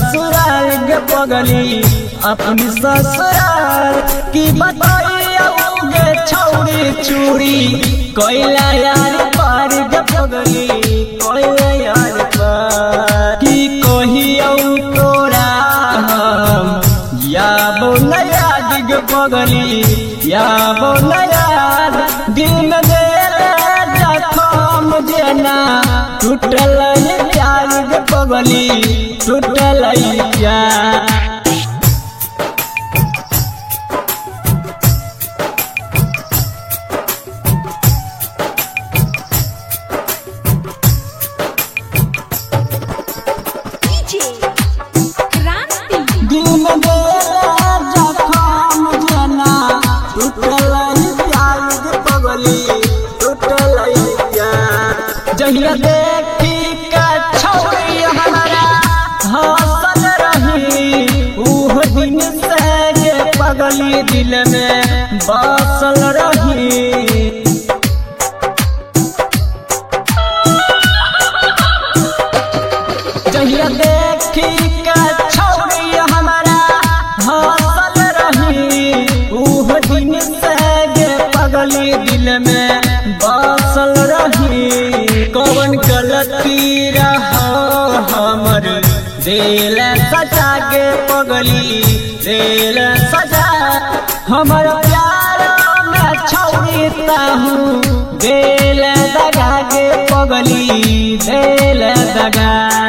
ससुराल के पगली अपनी ससुराल की बताइए छौरी चूड़ी कोयला यार पार के पगली कोयला यार पार की कहियो तोरा हम या बोला याद के पगली या बोला याद दिन दे जखम जना टूटल प्यार के पगली टूटल प्यार जहिया देखी का छौरी हमारा हंसल रही उह दिन से पगली दिल में बसल रही जहिया देखी का छौरी हमारा हंसल रही उह दिन से पगली दिल में बसल रही कौन गलती रहा हमर दिल सजा के पगली दिल सजा हमर प्यार में छौरी ताहू दिल दगा के पगली दिल दगा।